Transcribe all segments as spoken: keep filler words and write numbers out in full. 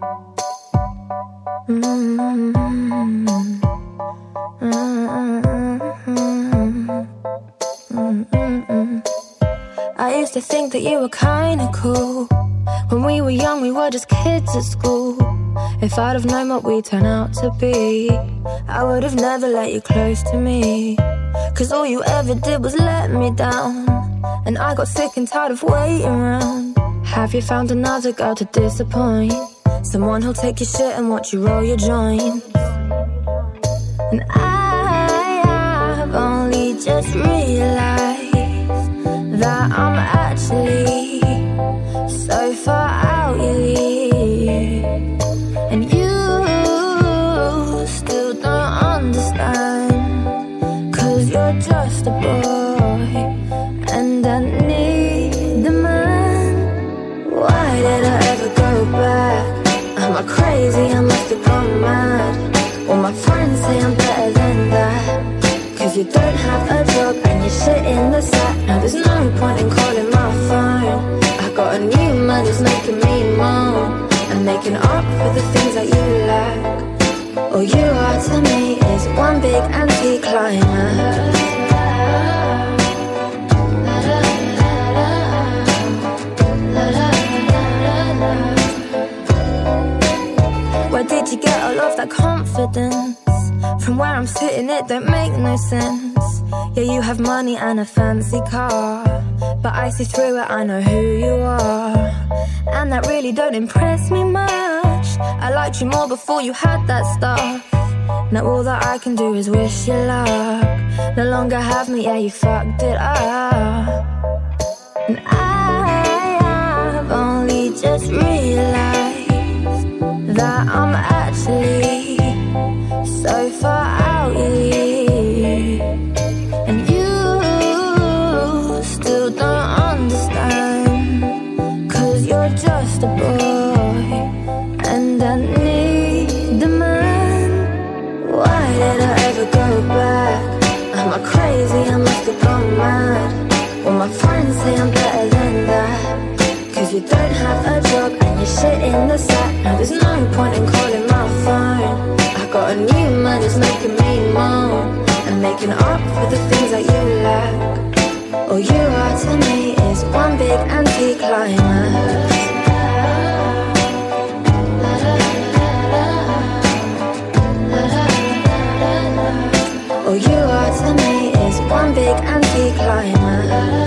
Mm-hmm. Mm-hmm. I used to think that you were kinda cool. When we were young, we were just kids at school. If I'd have known what we'd turn out to be, I would have never let you close to me. Cause all you ever did was let me down, and I got sick and tired of waiting around. Have you found another girl to disappoint? Someone who'll take your shit and watch you roll your joints? And I have only just realized that I'm actually so far out your league, and you still don't understand. Cause you're just a boy, and I need a man. Why did I ever go back? Am I crazy? I must have gone mad. All my friends say I'm better than that. Cause you don't have a job and you're shit in the sack. Now there's no point in calling my phone. I got a new man who's making me moan, and making up for the things that you lack. All you are to me is one big anti-climax. Where did you get all of that confidence? From where I'm sitting it don't make no sense. Yeah, you have money and a fancy car, but I see through it, I know who you are. And that really don't impress me much. I liked you more before you had that stuff. Now all that I can do is wish you luck. No longer have me, yeah, you fucked it up. And I have only just realized that I'm actually so far out your league, and you still don't understand. Cause you're just a boy, and I need a man. Why did I ever go back? Am I crazy? I must have gone mad. All my friends say I'm better than that. Cause you don't have a job and you're shit in the sack. Now there's no point in calling my phone. I got a new man who's making me moan, and making up for the things that you lack. All you are to me is one big anti-climax. All you are to me is one big anti-climax.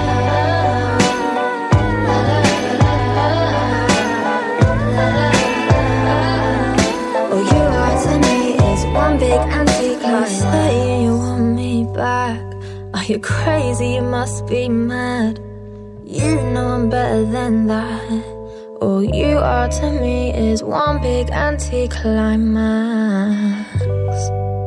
All you are to me is one big anti-climax. You say you want me back. Are you crazy? You must be mad. You know I'm better than that. All you are to me is one big anti-climax.